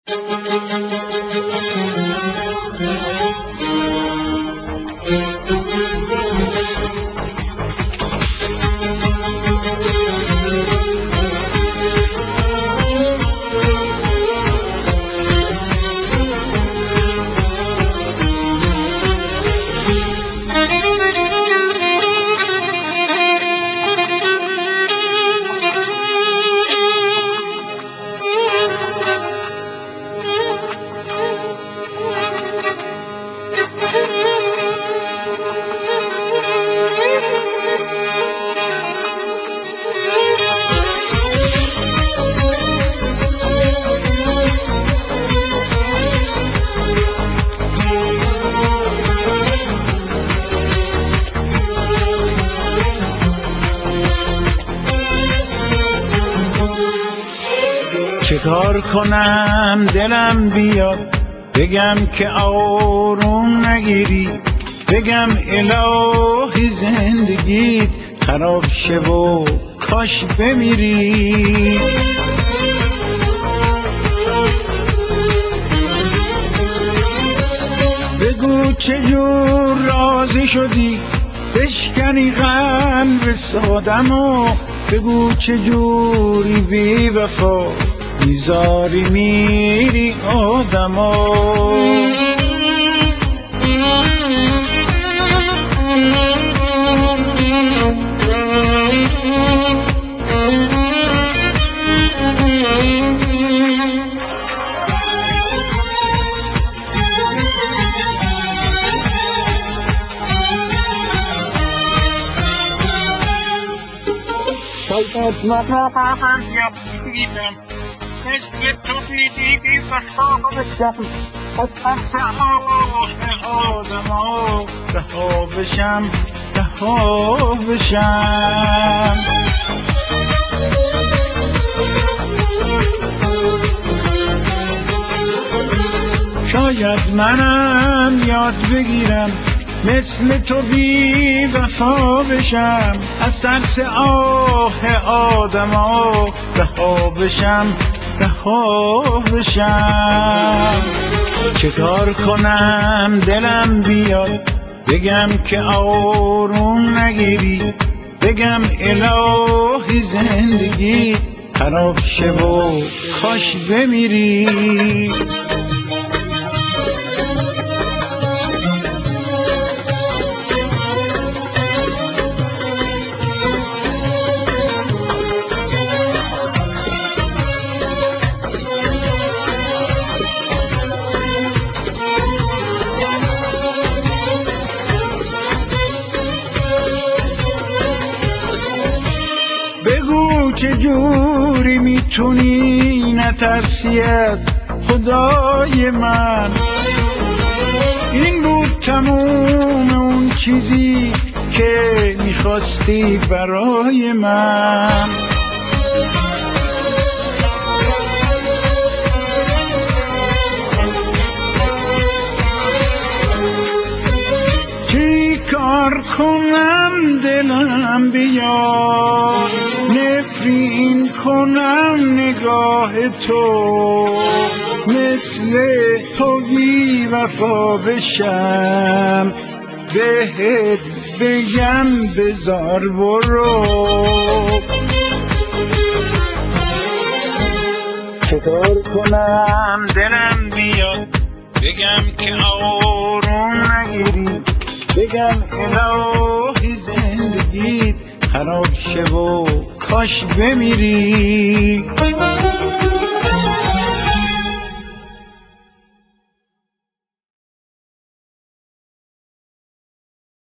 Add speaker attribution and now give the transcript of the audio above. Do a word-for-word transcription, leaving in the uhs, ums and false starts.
Speaker 1: چه کار کنم دلم بیاد بگم که آروم نگیری، بگم الهی زندگیت خراب شه و کاش بمیری. بگو چجور راضی شدی بشکنی قلب سادمو، بگو چجوری بی وفا بیزاری میری آدمو. شاید مقام یابیدم مثل تو بیدی وفا بشم، از ترس آه آدما رها بشم رها بشم. شاید منم یاد بگیرم مثل تو بی وفا بشم، از ترس آه آدما رها بشم رها بشم. چه کار کنم دلم بیاد بگم که آروم نگیری، بگم الهی زندگی خراب شه و کاش بمیری. بگو چجوری میتونی نترسی از خدای من، این بود تموم اون چیزی که میخواستی برای من. چی کار کنم دلم بیاد نفرین کنم نگاه تو، مثل تو بی وفا بشم بهت بگم بزار برو. چه کار کنم دلم بیاد بگم که آروم نگیری، بگم الهی زندگیت خراب شه و کاش بمیری.